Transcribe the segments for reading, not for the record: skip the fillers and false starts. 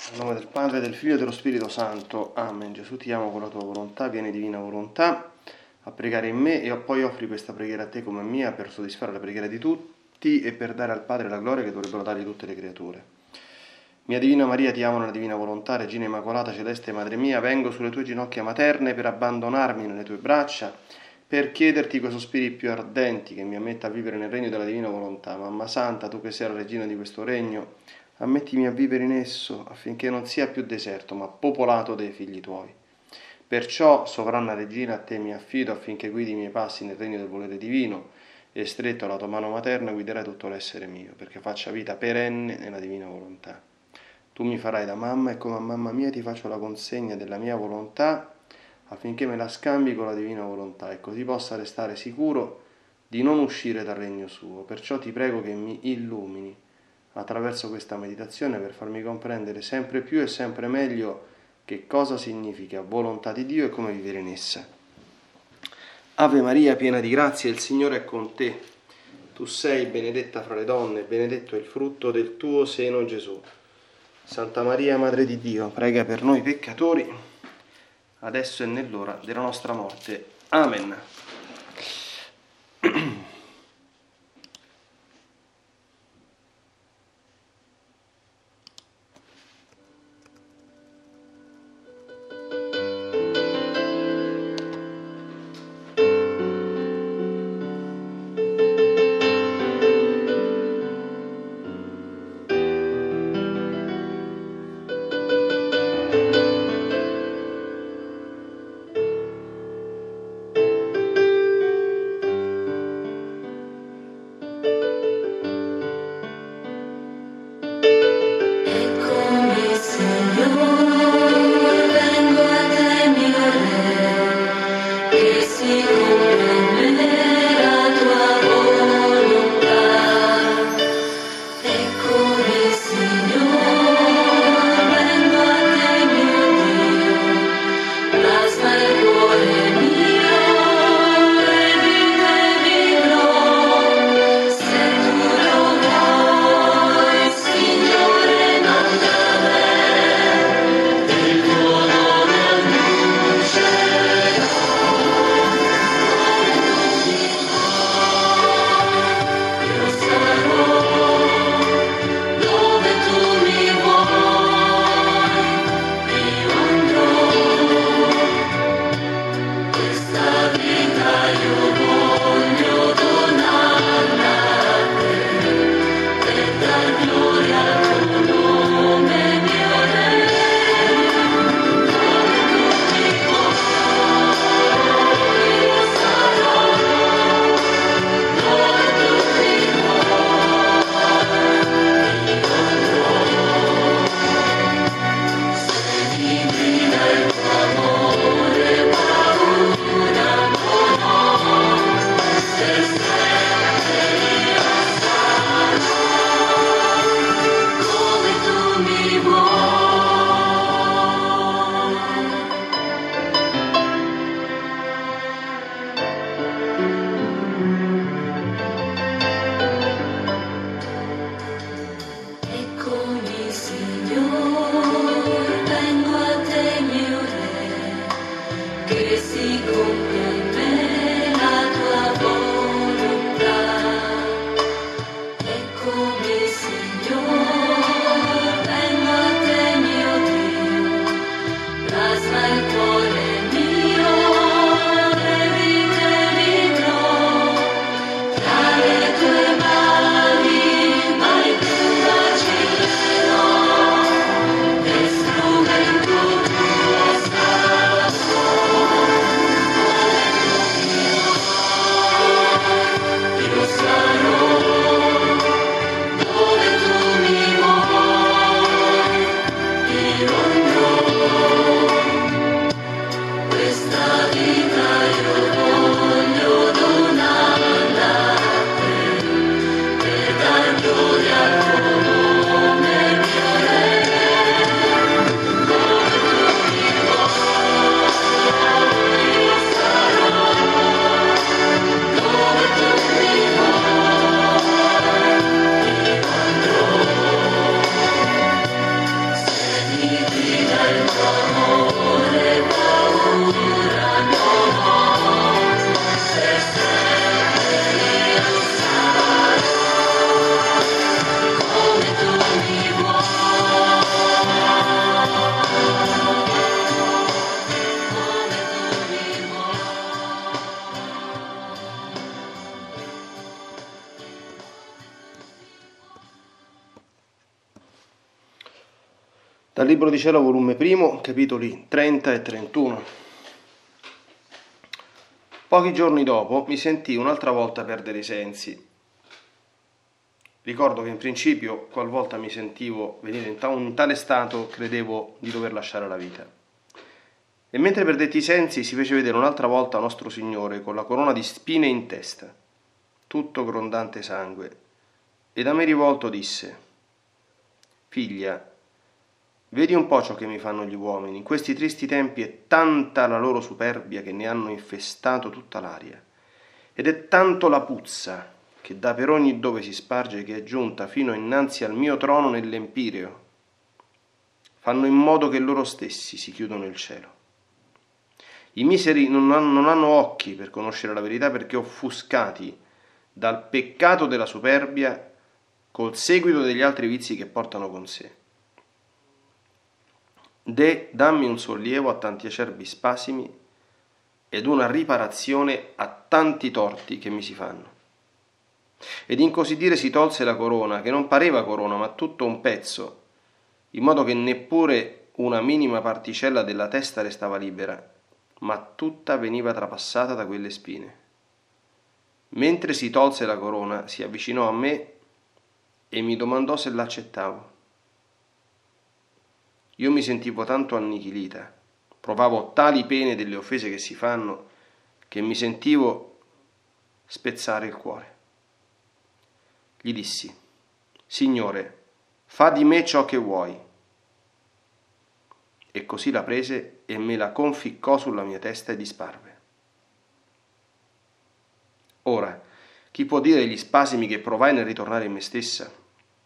Nel nome del Padre, del Figlio e dello Spirito Santo. Amen. Gesù, ti amo con la tua volontà, vieni divina volontà a pregare in me e poi offri questa preghiera a te come mia per soddisfare la preghiera di tutti e per dare al Padre la gloria che dovrebbero dargli tutte le creature. Mia Divina Maria, ti amo nella divina volontà, Regina Immacolata, Celeste Madre mia, vengo sulle tue ginocchia materne per abbandonarmi nelle tue braccia, per chiederti quei sospiri più ardenti che mi ammetta a vivere nel regno della divina volontà. Mamma Santa, tu che sei la regina di questo regno, ammettimi a vivere in esso affinché non sia più deserto, ma popolato dei figli tuoi. Perciò, sovranna regina, a te mi affido affinché guidi i miei passi nel regno del volere divino e stretto alla tua mano materna guiderai tutto l'essere mio, perché faccia vita perenne nella divina volontà. Tu mi farai da mamma e come a mamma mia ti faccio la consegna della mia volontà affinché me la scambi con la divina volontà e così possa restare sicuro di non uscire dal regno suo. Perciò ti prego che mi illumini attraverso questa meditazione per farmi comprendere sempre più e sempre meglio che cosa significa volontà di Dio e come vivere in essa. Ave Maria, piena di grazia, il Signore è con te. Tu sei benedetta fra le donne, benedetto è il frutto del tuo seno, Gesù. Santa Maria, Madre di Dio, prega per noi peccatori, adesso e nell'ora della nostra morte. Amen. Dal Libro di Cielo, volume 1, capitoli 30 e 31. Pochi giorni dopo mi sentii un'altra volta perdere i sensi. Ricordo che in principio, qualvolta mi sentivo venire in tale stato, credevo di dover lasciare la vita. E mentre perdetti i sensi, si fece vedere un'altra volta nostro Signore con la corona di spine in testa, tutto grondante sangue, e da me rivolto disse: Figlia, vedi un po' ciò che mi fanno gli uomini. In questi tristi tempi è tanta la loro superbia che ne hanno infestato tutta l'aria, ed è tanto la puzza che da per ogni dove si sparge che è giunta fino innanzi al mio trono nell'Empireo. Fanno in modo che loro stessi si chiudono il cielo. I miseri non hanno occhi per conoscere la verità, perché offuscati dal peccato della superbia col seguito degli altri vizi che portano con sé. Dammi un sollievo a tanti acerbi spasimi ed una riparazione a tanti torti che mi si fanno. Ed in così dire si tolse la corona, che non pareva corona ma tutto un pezzo, in modo che neppure una minima particella della testa restava libera, ma tutta veniva trapassata da quelle spine. Mentre si tolse la corona, si avvicinò a me e mi domandò se l'accettavo. Io mi sentivo tanto annichilita, provavo tali pene delle offese che si fanno, che mi sentivo spezzare il cuore. Gli dissi: Signore, fa di me ciò che vuoi. E così la prese e me la conficcò sulla mia testa e disparve. Ora, chi può dire gli spasimi che provai nel ritornare in me stessa?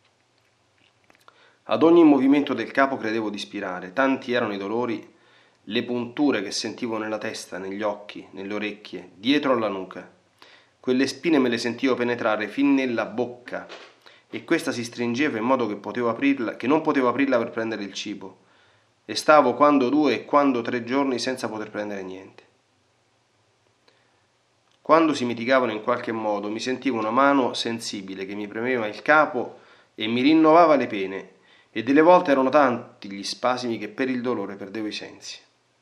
Ad ogni movimento del capo credevo di spirare, tanti erano i dolori, le punture che sentivo nella testa, negli occhi, nelle orecchie, dietro alla nuca. Quelle spine me le sentivo penetrare fin nella bocca, e questa si stringeva in modo che non potevo aprirla per prendere il cibo, e stavo quando 2 e quando 3 giorni senza poter prendere niente. Quando si mitigavano in qualche modo, mi sentivo una mano sensibile che mi premeva il capo e mi rinnovava le pene, e delle volte erano tanti gli spasimi che per il dolore perdevo i sensi.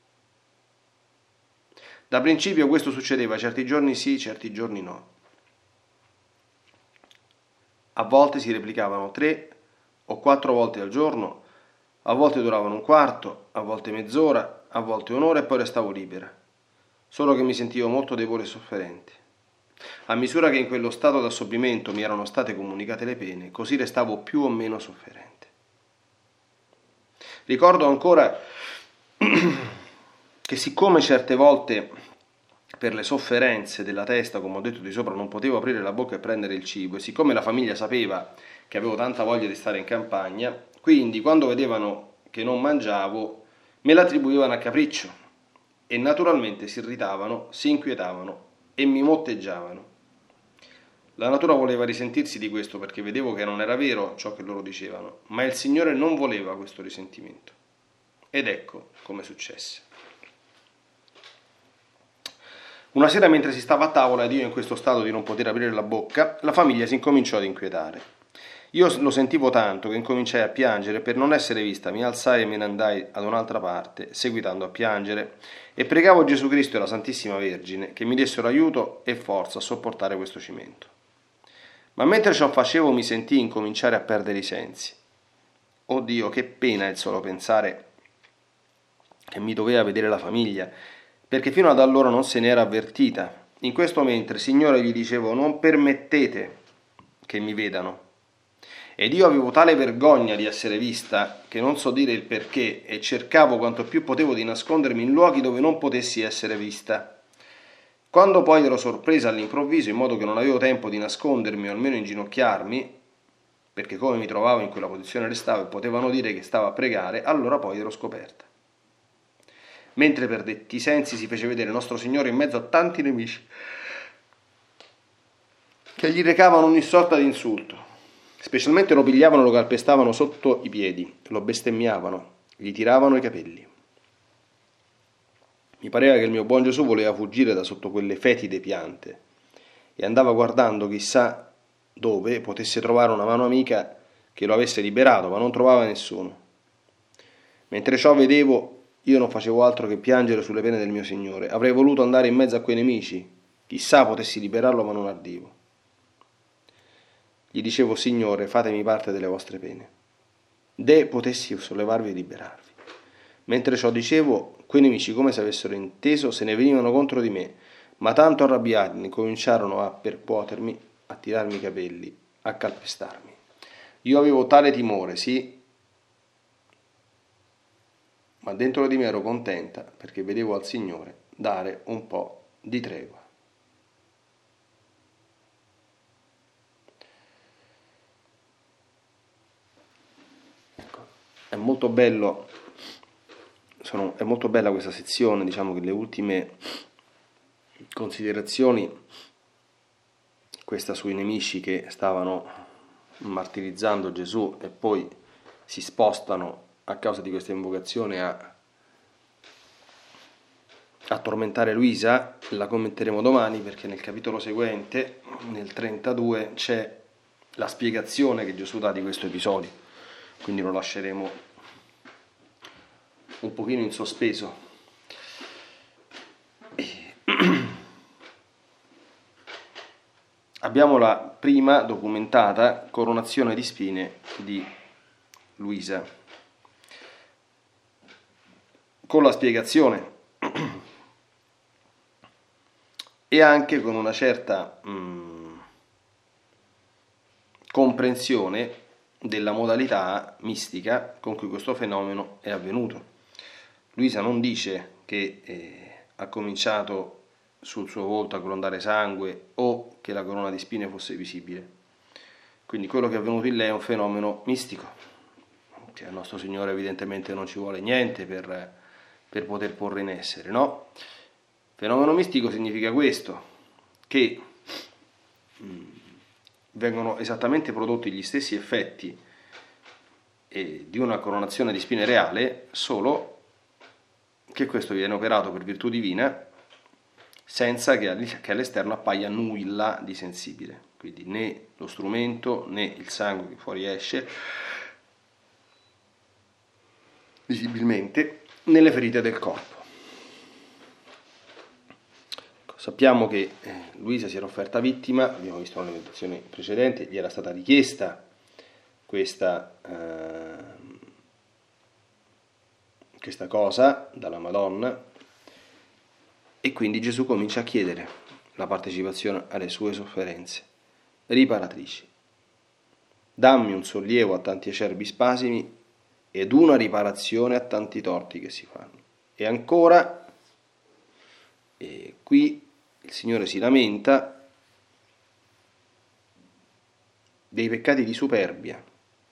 Da principio questo succedeva, certi giorni sì, certi giorni no. A volte si replicavano 3 o 4 volte al giorno, a volte duravano un quarto, a volte mezz'ora, a volte un'ora e poi restavo libera, solo che mi sentivo molto debole e sofferente. A misura che in quello stato d'assorbimento mi erano state comunicate le pene, così restavo più o meno sofferente. Ricordo ancora che siccome certe volte per le sofferenze della testa, come ho detto di sopra, non potevo aprire la bocca e prendere il cibo, e siccome la famiglia sapeva che avevo tanta voglia di stare in campagna, quindi quando vedevano che non mangiavo me l'attribuivano a capriccio e naturalmente si irritavano, si inquietavano e mi motteggiavano. La natura voleva risentirsi di questo, perché vedevo che non era vero ciò che loro dicevano, ma il Signore non voleva questo risentimento. Ed ecco come successe. Una sera, mentre si stava a tavola ed io in questo stato di non poter aprire la bocca, la famiglia si incominciò ad inquietare. Io lo sentivo tanto che incominciai a piangere. Per non essere vista mi alzai e me ne andai ad un'altra parte, seguitando a piangere, e pregavo Gesù Cristo e la Santissima Vergine che mi dessero aiuto e forza a sopportare questo cimento. Ma mentre ciò facevo mi sentii incominciare a perdere i sensi. Oh Dio, che pena il solo pensare che mi doveva vedere la famiglia, perché fino ad allora non se ne era avvertita. In questo mentre, Signore, gli dicevo: non permettete che mi vedano. Ed io avevo tale vergogna di essere vista che non so dire il perché, e cercavo quanto più potevo di nascondermi in luoghi dove non potessi essere vista. Quando poi ero sorpresa all'improvviso, in modo che non avevo tempo di nascondermi o almeno inginocchiarmi, perché come mi trovavo in quella posizione restavo e potevano dire che stavo a pregare, allora poi ero scoperta. Mentre perdetti i sensi si fece vedere nostro Signore in mezzo a tanti nemici che gli recavano ogni sorta di insulto. Specialmente lo pigliavano e lo calpestavano sotto i piedi, lo bestemmiavano, gli tiravano i capelli. Mi pareva che il mio buon Gesù voleva fuggire da sotto quelle fetide piante e andava guardando chissà dove potesse trovare una mano amica che lo avesse liberato, ma non trovava nessuno. Mentre ciò vedevo, io non facevo altro che piangere sulle pene del mio Signore. Avrei voluto andare in mezzo a quei nemici, chissà potessi liberarlo, ma non ardivo. Gli dicevo: Signore, fatemi parte delle vostre pene. De potessi sollevarvi e liberarvi. Mentre ciò dicevo, quei nemici, come se avessero inteso, se ne venivano contro di me, ma tanto arrabbiati cominciarono a percuotermi, a tirarmi i capelli, a calpestarmi. Io avevo tale timore, sì, ma dentro di me ero contenta perché vedevo al Signore dare un po' di tregua. Ecco, è molto bello, è molto bella questa sezione, diciamo che le ultime considerazioni, questa sui nemici che stavano martirizzando Gesù e poi si spostano a causa di questa invocazione a tormentare Luisa, la commenteremo domani perché nel capitolo seguente, nel 32, c'è la spiegazione che Gesù dà di questo episodio, quindi lo lasceremo un pochino in sospeso. Abbiamo la prima documentata coronazione di spine di Luisa, con la spiegazione e anche con una certa comprensione della modalità mistica con cui questo fenomeno è avvenuto. Luisa non dice che ha cominciato sul suo volto a grondare sangue o che la corona di spine fosse visibile. Quindi quello che è avvenuto in lei è un fenomeno mistico. Cioè, il nostro Signore evidentemente non ci vuole niente per poter porre in essere, no? Fenomeno mistico significa questo, che vengono esattamente prodotti gli stessi effetti di una coronazione di spine reale, solo che questo viene operato per virtù divina senza che all'esterno appaia nulla di sensibile, quindi né lo strumento né il sangue che fuori esce visibilmente nelle ferite del corpo. Sappiamo che Luisa si era offerta vittima, abbiamo visto nelle meditazioni precedenti, gli era stata richiesta questa cosa dalla Madonna, e quindi Gesù comincia a chiedere la partecipazione alle sue sofferenze riparatrici. Dammi un sollievo a tanti acerbi spasimi ed una riparazione a tanti torti che si fanno. E ancora, qui il Signore si lamenta dei peccati di superbia,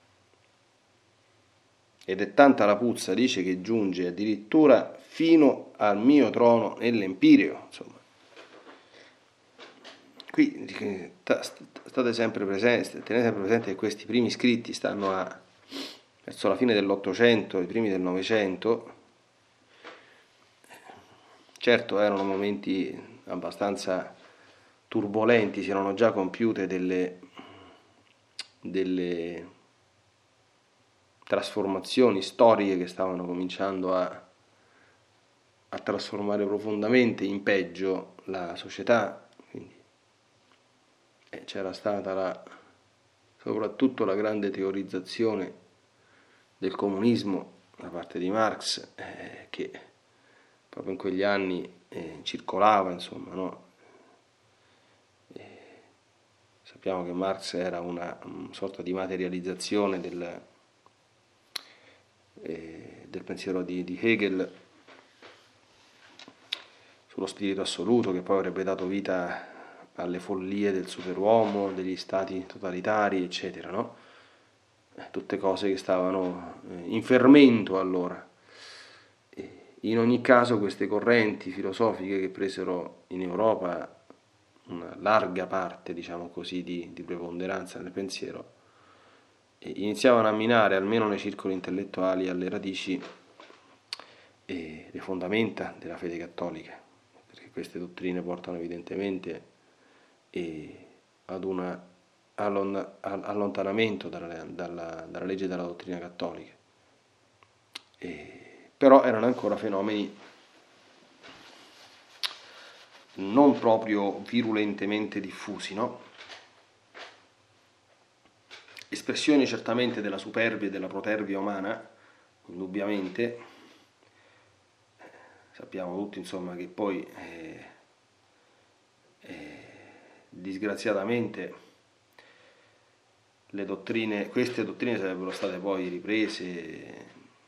ed è tanta la puzza, dice, che giunge addirittura fino al mio trono nell'Empireo. Insomma, qui state sempre presenti, tenete sempre presente che questi primi scritti stanno verso la fine dell'Ottocento, i primi del Novecento. Certo, erano momenti abbastanza turbolenti, si erano già compiute delle trasformazioni storiche che stavano cominciando a trasformare profondamente in peggio la società, quindi c'era stata soprattutto la grande teorizzazione del comunismo da parte di Marx, che proprio in quegli anni circolava, insomma, no? Sappiamo che Marx era una sorta di materializzazione del pensiero di Hegel sullo spirito assoluto, che poi avrebbe dato vita alle follie del superuomo, degli stati totalitari, eccetera, no? Tutte cose che stavano in fermento allora. In ogni caso queste correnti filosofiche che presero in Europa una larga parte, diciamo così, di preponderanza nel pensiero, iniziavano a minare, almeno nei circoli intellettuali, alle radici le fondamenta della fede cattolica, perché queste dottrine portano evidentemente ad un allontanamento dalla legge della dottrina cattolica. però erano ancora fenomeni non proprio virulentemente diffusi, no? Espressioni certamente della superbia e della protervia umana, indubbiamente. Sappiamo tutti, insomma, che poi disgraziatamente queste dottrine sarebbero state poi riprese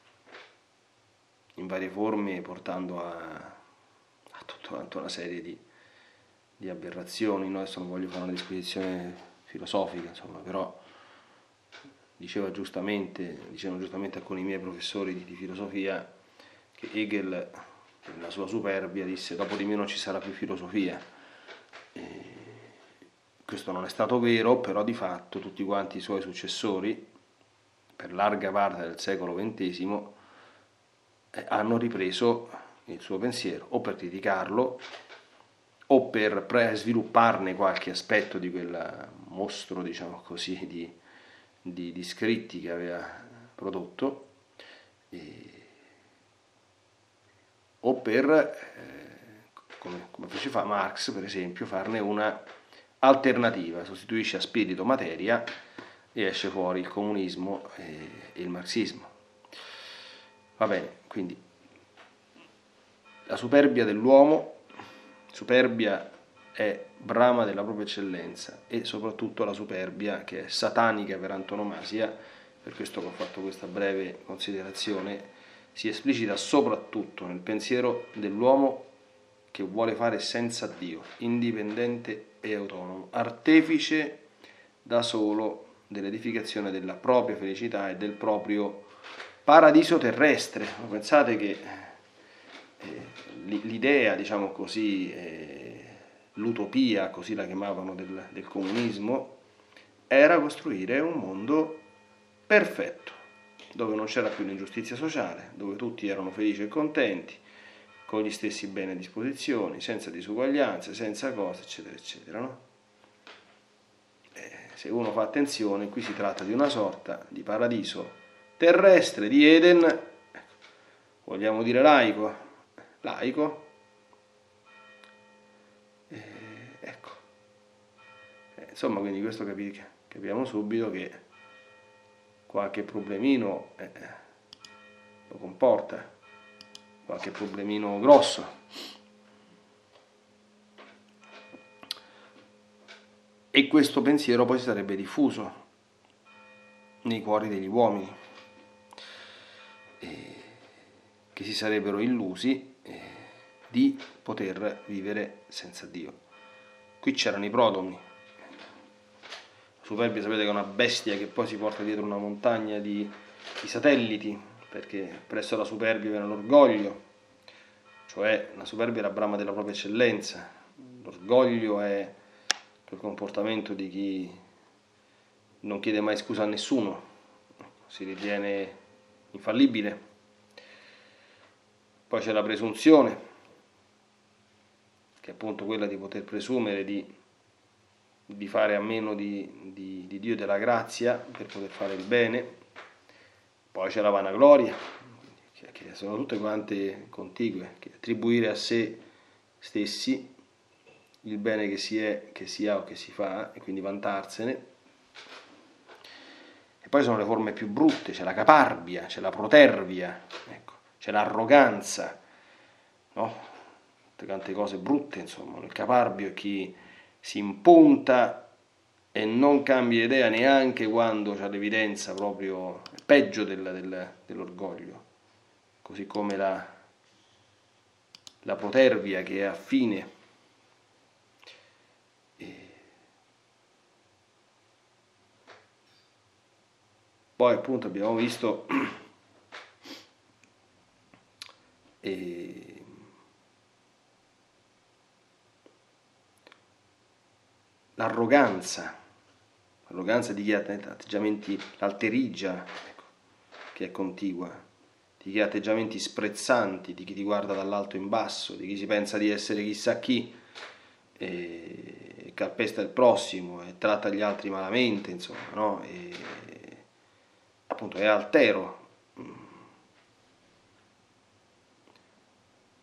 in varie forme, portando a tutta una serie di aberrazioni. No? Adesso non voglio fare una disquisizione filosofica, insomma, però dicevano giustamente alcuni miei professori di filosofia che Hegel, nella sua superbia, disse: dopo di me non ci sarà più filosofia. Questo non è stato vero, però di fatto tutti quanti i suoi successori, per larga parte del secolo XX, hanno ripreso il suo pensiero, o per criticarlo, o per svilupparne qualche aspetto di quel mostro, diciamo così, di scritti che aveva prodotto, o per, come faceva Marx, per esempio, farne una alternativa, sostituisce a spirito materia e esce fuori il comunismo e il marxismo. Va bene, quindi la superbia dell'uomo, superbia è brama della propria eccellenza, e soprattutto la superbia, che è satanica per antonomasia, per questo che ho fatto questa breve considerazione, si esplicita soprattutto nel pensiero dell'uomo che vuole fare senza Dio, indipendente e autonomo, artefice da solo dell'edificazione della propria felicità e del proprio paradiso terrestre. Pensate che l'idea, diciamo così, l'utopia, così la chiamavano, del comunismo, era costruire un mondo perfetto, dove non c'era più l'ingiustizia sociale, dove tutti erano felici e contenti, con gli stessi beni a disposizione, senza disuguaglianze, senza cose, eccetera, eccetera. No? Se uno fa attenzione, qui si tratta di una sorta di paradiso terrestre, di Eden, vogliamo dire laico, ecco. Insomma, quindi questo capiamo subito che qualche problemino lo comporta, qualche problemino grosso. E questo pensiero poi si sarebbe diffuso nei cuori degli uomini, che si sarebbero illusi di poter vivere senza Dio. Qui c'erano i protomi. La superbia, sapete che è una bestia che poi si porta dietro una montagna di satelliti, perché presso la superbia viene l'orgoglio, cioè la superbia è la brama della propria eccellenza, l'orgoglio è quel comportamento di chi non chiede mai scusa a nessuno, si ritiene infallibile. Poi c'è la presunzione, che è appunto quella di poter presumere di fare a meno di Dio e della grazia per poter fare il bene. Poi c'è la vanagloria, che sono tutte quante contigue, che attribuire a sé stessi il bene che si è, che si ha o che si fa, e quindi vantarsene. E poi sono le forme più brutte, c'è la caparbia, c'è la protervia, ecco, c'è l'arroganza, no? Tante cose brutte, insomma. Il caparbio è chi si impunta e non cambia idea neanche quando c'è l'evidenza proprio peggio dell'orgoglio, così come la protervia, che è affine. Poi appunto abbiamo visto l'arroganza di chi ha atteggiamenti, l'alterigia, ecco, che è contigua, di chi ha atteggiamenti sprezzanti, di chi ti guarda dall'alto in basso, di chi si pensa di essere chissà chi, e calpesta il prossimo e tratta gli altri malamente, insomma, no? E appunto è altero.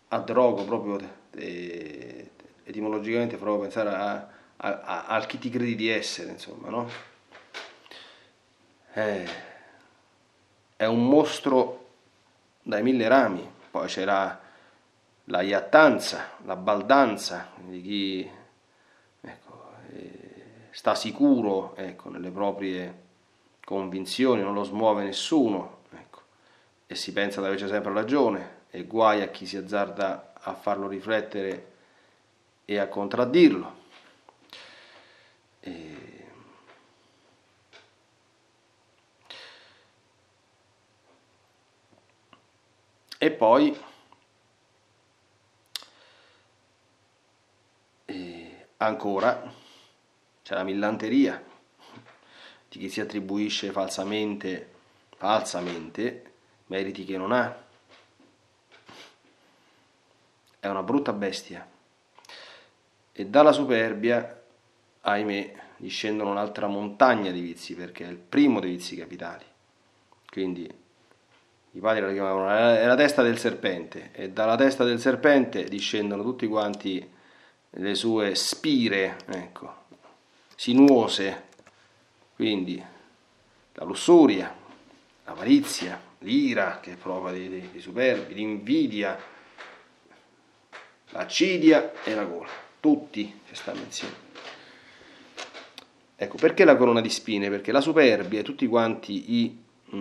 a drogo, proprio etimologicamente provo a pensare al chi ti credi di essere, insomma, no? È un mostro dai 1000 rami. Poi c'era la iattanza, la baldanza di chi, ecco, sta sicuro, ecco, nelle proprie convinzioni, non lo smuove nessuno, ecco, e si pensa di averci sempre ragione, e guai a chi si azzarda a farlo riflettere e a contraddirlo. E poi ancora c'è la millanteria di chi si attribuisce falsamente meriti che non ha. È una brutta bestia. E dalla superbia, ahimè, discendono un'altra montagna di vizi, perché è il primo dei vizi capitali. Quindi i padri la chiamavano è la testa del serpente, e dalla testa del serpente discendono tutti quanti le sue spire, ecco, sinuose. Quindi la lussuria, l'avarizia, l'ira, che è prova dei superbi, l'invidia, l'accidia e la gola. Tutti ci stanno insieme. Ecco, perché la corona di spine? Perché la superbia e tutti quanti i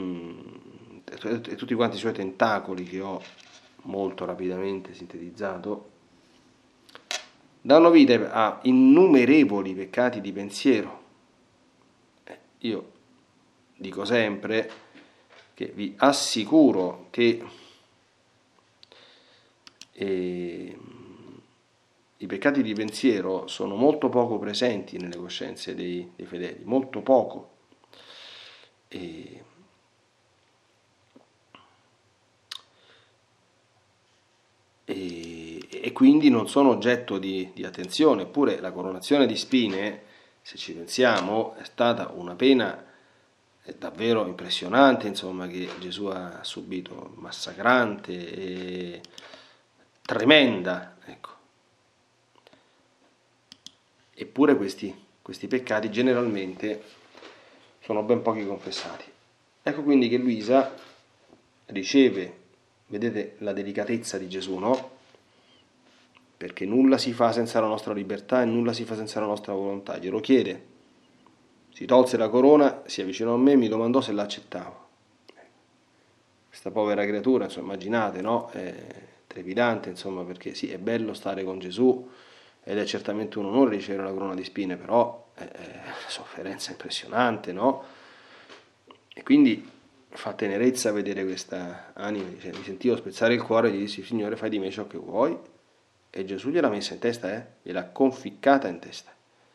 suoi tentacoli, che ho molto rapidamente sintetizzato, danno vita a innumerevoli peccati di pensiero. Io dico sempre che vi assicuro che i peccati di pensiero sono molto poco presenti nelle coscienze dei fedeli, molto poco. E quindi non sono oggetto di attenzione. Eppure la coronazione di spine, se ci pensiamo, è stata una pena davvero impressionante, insomma, che Gesù ha subito, massacrante e tremenda, ecco. Eppure questi peccati generalmente sono ben pochi confessati. Ecco quindi che Luisa riceve, vedete la delicatezza di Gesù, no? Perché nulla si fa senza la nostra libertà e nulla si fa senza la nostra volontà. Glielo chiede, si tolse la corona, si avvicinò a me e mi domandò se l'accettavo. Questa povera creatura, insomma, immaginate, no? È trepidante, insomma, perché sì, è bello stare con Gesù ed è certamente un onore ricevere la corona di spine, però è una sofferenza impressionante, no? E quindi fa tenerezza vedere questa anima, dice, mi sentivo spezzare il cuore e gli dissi, Signore, fai di me ciò che vuoi. E Gesù gliel'ha messa in testa, gliel'ha conficcata in testa.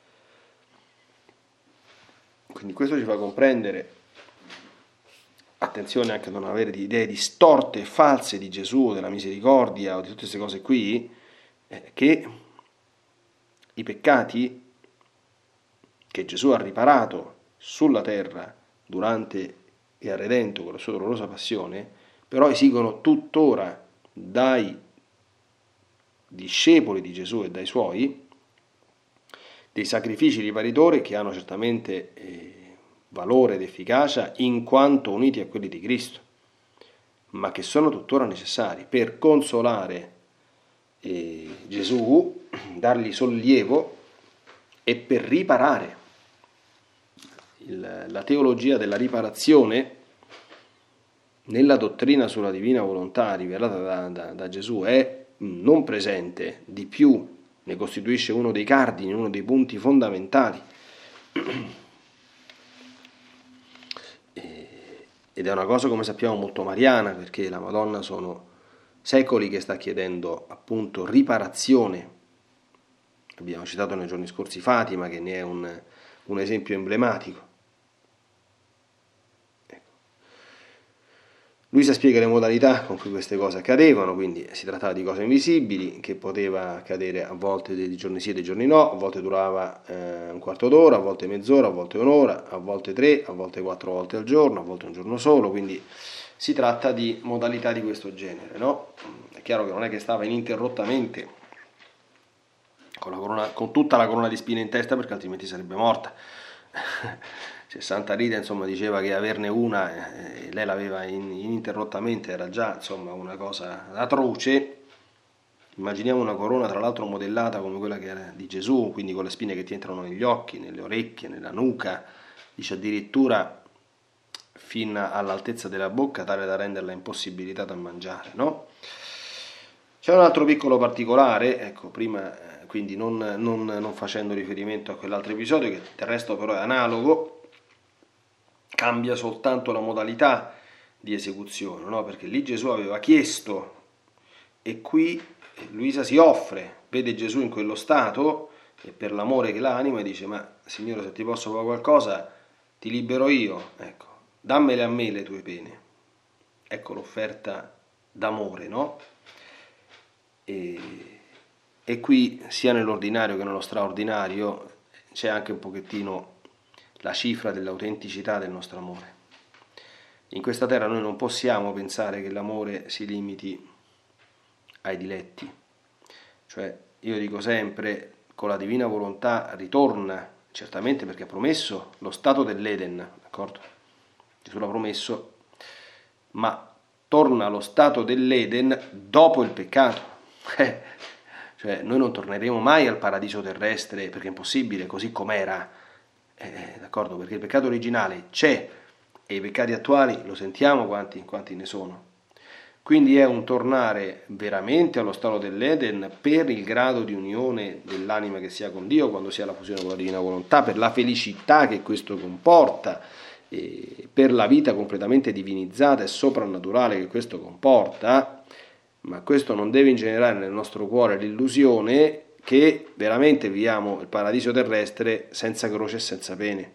Quindi questo ci fa comprendere, attenzione anche a non avere idee distorte e false di Gesù, della misericordia o di tutte queste cose qui, che i peccati che Gesù ha riparato sulla terra durante e ha redento con la sua dolorosa passione, però esigono tuttora dai discepoli di Gesù e dai suoi dei sacrifici riparitori che hanno certamente valore ed efficacia in quanto uniti a quelli di Cristo, ma che sono tuttora necessari per consolare Gesù, dargli sollievo e per riparare. La teologia della riparazione nella dottrina sulla divina volontà rivelata da Gesù è non presente, di più ne costituisce uno dei cardini, uno dei punti fondamentali. Ed è una cosa, come sappiamo, molto mariana, perché la Madonna sono secoli che sta chiedendo appunto riparazione. Abbiamo citato nei giorni scorsi Fatima, che ne è un esempio emblematico. Luisa spiega le modalità con cui queste cose accadevano, quindi si trattava di cose invisibili, che poteva accadere a volte dei giorni sì e dei giorni no, a volte durava un quarto d'ora, a volte mezz'ora, a volte un'ora, a volte 3, a volte 4 volte al giorno, a volte un giorno solo, quindi si tratta di modalità di questo genere, no? È chiaro che non è che stava ininterrottamente con tutta la corona di spine in testa, perché altrimenti sarebbe morta. Cioè, Santa Rita insomma diceva che averne una, lei l'aveva ininterrottamente, era già insomma una cosa atroce. Immaginiamo una corona tra l'altro modellata come quella che era di Gesù, quindi con le spine che ti entrano negli occhi, nelle orecchie, nella nuca, dice addirittura fino all'altezza della bocca, tale da renderla impossibilitata a mangiare, no? C'è un altro piccolo particolare, ecco, prima, quindi non facendo riferimento a quell'altro episodio, che del resto però è analogo, cambia soltanto la modalità di esecuzione, no? Perché lì Gesù aveva chiesto e qui Luisa si offre, vede Gesù in quello stato e per l'amore che l'anima dice: ma Signore, se ti posso fare qualcosa ti libero io, ecco, dammele a me le tue pene. Ecco l'offerta d'amore, no? E qui sia nell'ordinario che nello straordinario c'è anche un pochettino la cifra dell'autenticità del nostro amore. In questa terra noi non possiamo pensare che l'amore si limiti ai diletti, cioè io dico sempre, con la divina volontà ritorna, certamente perché ha promesso lo stato dell'Eden, d'accordo? Gesù l'ha promesso, ma torna allo stato dell'Eden dopo il peccato. Cioè noi non torneremo mai al paradiso terrestre, perché è impossibile, così com'era, d'accordo? Perché il peccato originale c'è e i peccati attuali lo sentiamo quanti ne sono. Quindi è un tornare veramente allo stato dell'Eden per il grado di unione dell'anima che sia con Dio, quando sia la fusione con la divina volontà, per la felicità che questo comporta, per la vita completamente divinizzata e soprannaturale che questo comporta, ma questo non deve ingenerare nel nostro cuore l'illusione che veramente viviamo il paradiso terrestre senza croce e senza pene.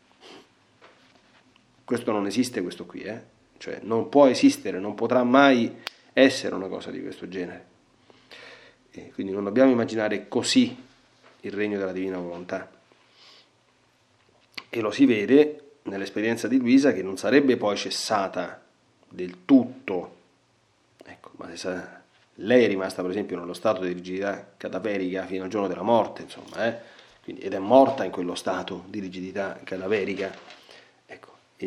Questo non esiste, questo qui, Cioè non può esistere, non potrà mai essere una cosa di questo genere. E quindi non dobbiamo immaginare così il regno della divina volontà. E lo si vede nell'esperienza di Luisa, che non sarebbe poi cessata del tutto, ecco, ma lei è rimasta per esempio nello stato di rigidità cadaverica fino al giorno della morte, insomma, Quindi, ed è morta in quello stato di rigidità cadaverica, ecco.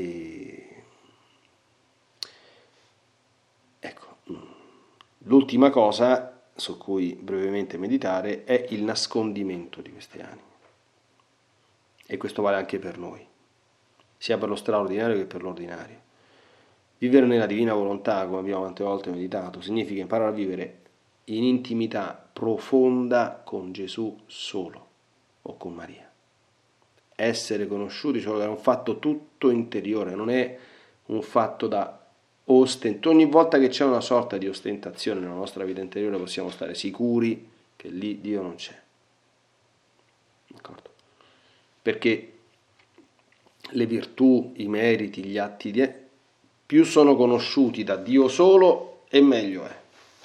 Ecco, l'ultima cosa su cui brevemente meditare è il nascondimento di queste anime. E questo vale anche per noi, sia per lo straordinario che per l'ordinario. Vivere nella divina volontà, come abbiamo tante volte meditato, significa imparare a vivere in intimità profonda con Gesù solo o con Maria. Essere conosciuti solo è un fatto tutto interiore, non è un fatto da ostentare. Ogni volta che c'è una sorta di ostentazione nella nostra vita interiore possiamo stare sicuri che lì Dio non c'è. D'accordo? Perché le virtù, i meriti, gli atti più sono conosciuti da Dio solo e meglio è.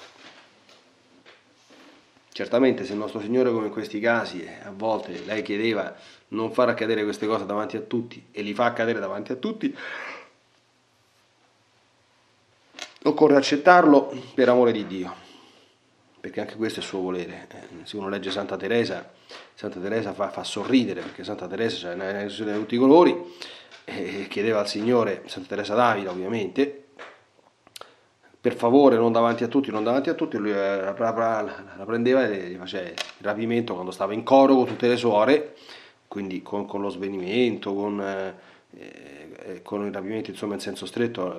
Certamente se il nostro Signore, come in questi casi, a volte lei chiedeva non far accadere queste cose davanti a tutti e li fa accadere davanti a tutti, occorre accettarlo per amore di Dio, perché anche questo è il suo volere. Se uno legge Santa Teresa fa sorridere, perché Santa Teresa c'è una di tutti i colori, e chiedeva al Signore, Santa Teresa d'Avila ovviamente, per favore non davanti a tutti, e lui la prendeva e gli faceva il rapimento quando stava in coro con tutte le suore, quindi con lo svenimento, con il rapimento insomma in senso stretto,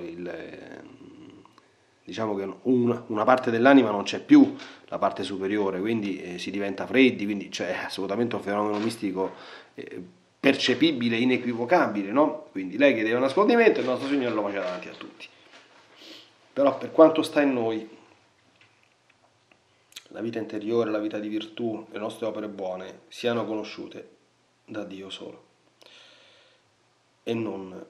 diciamo che una parte dell'anima non c'è più, la parte superiore, quindi si diventa freddi, quindi c'è assolutamente un fenomeno mistico percepibile, inequivocabile, no? Quindi lei chiedeva un nascondimento e il nostro Signore lo faceva davanti a tutti. Però per quanto sta in noi, la vita interiore, la vita di virtù, le nostre opere buone siano conosciute da Dio solo e non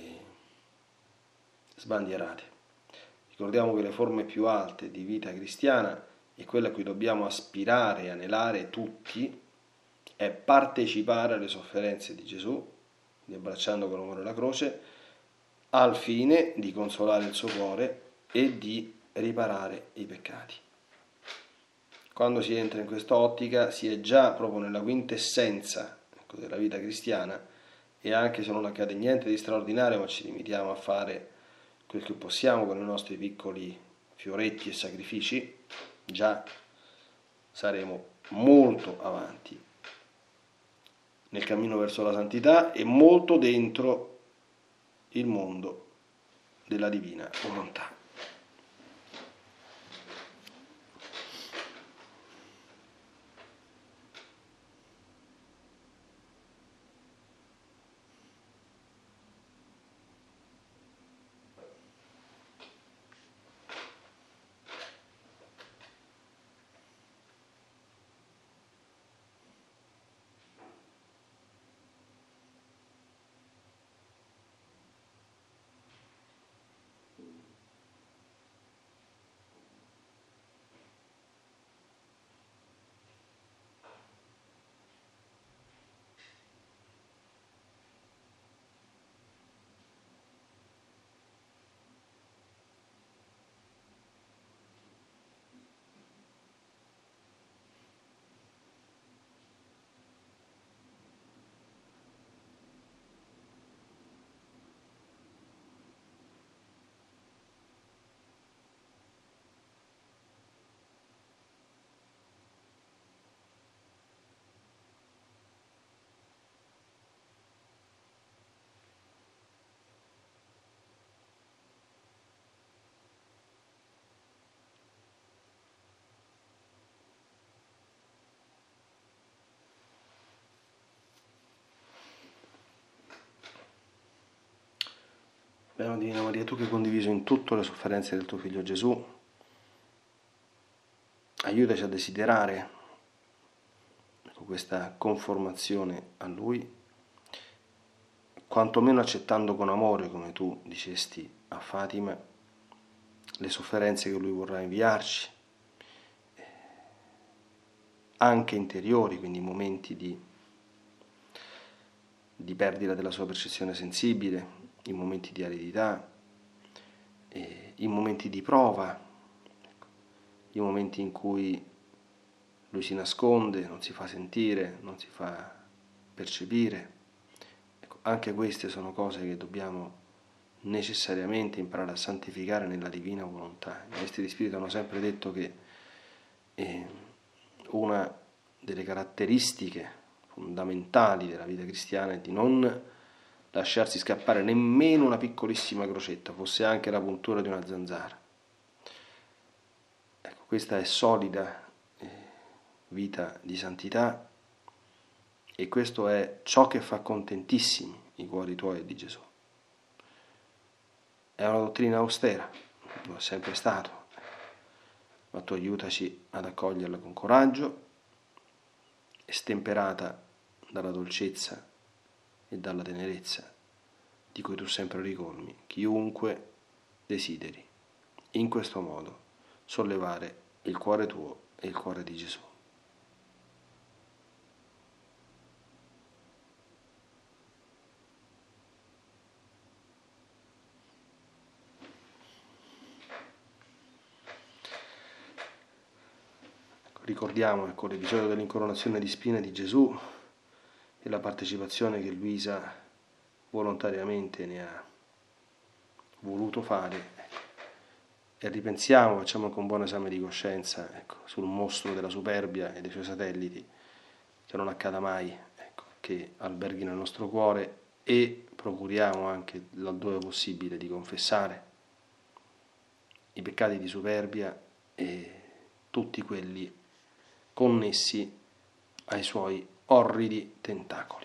sbandierate. Ricordiamo che le forme più alte di vita cristiana e quella a cui dobbiamo aspirare e anelare tutti è partecipare alle sofferenze di Gesù, abbracciando con amore la croce, al fine di consolare il suo cuore e di riparare i peccati. Quando si entra in quest'ottica si è già proprio nella quintessenza, ecco, della vita cristiana, e anche se non accade niente di straordinario, ma ci limitiamo a fare quel che possiamo con i nostri piccoli fioretti e sacrifici, già saremo molto avanti nel cammino verso la santità e molto dentro il mondo della divina volontà. Beata Divina Maria, tu che hai condiviso in tutto le sofferenze del tuo Figlio Gesù, aiutaci a desiderare, ecco, questa conformazione a Lui, quantomeno accettando con amore, come tu dicesti a Fatima, le sofferenze che Lui vorrà inviarci, anche interiori, quindi momenti di perdita della sua percezione sensibile, i momenti di aridità, i momenti di prova, i momenti in cui lui si nasconde, non si fa sentire, non si fa percepire. Ecco, anche queste sono cose che dobbiamo necessariamente imparare a santificare nella divina volontà. I maestri di spirito hanno sempre detto che una delle caratteristiche fondamentali della vita cristiana è di non lasciarsi scappare nemmeno una piccolissima crocetta, fosse anche la puntura di una zanzara. Ecco, questa è solida vita di santità e questo è ciò che fa contentissimi i cuori tuoi e di Gesù. È una dottrina austera, lo è sempre stato, ma tu aiutaci ad accoglierla con coraggio, stemperata dalla dolcezza e dalla tenerezza di cui tu sempre ricolmi chiunque desideri in questo modo sollevare il cuore tuo e il cuore di Gesù. Ricordiamo l'episodio dell'incoronazione di spine di Gesù e la partecipazione che Luisa volontariamente ne ha voluto fare, e ripensiamo, facciamo anche un buon esame di coscienza, sul mostro della superbia e dei suoi satelliti, che non accada mai, che alberghi nel nostro cuore, e procuriamo anche, laddove possibile, di confessare i peccati di superbia e tutti quelli connessi ai suoi orridi tentacoli.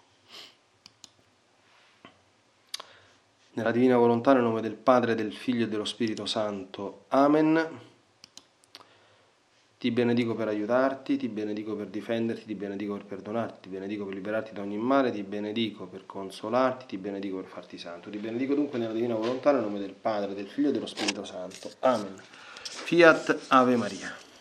Nella divina volontà, nel nome del Padre, del Figlio e dello Spirito Santo. Amen. Ti benedico per aiutarti, ti benedico per difenderti, ti benedico per perdonarti, ti benedico per liberarti da ogni male, ti benedico per consolarti, ti benedico per farti santo. Ti benedico dunque nella divina volontà, nel nome del Padre, del Figlio e dello Spirito Santo. Amen. Fiat Ave Maria.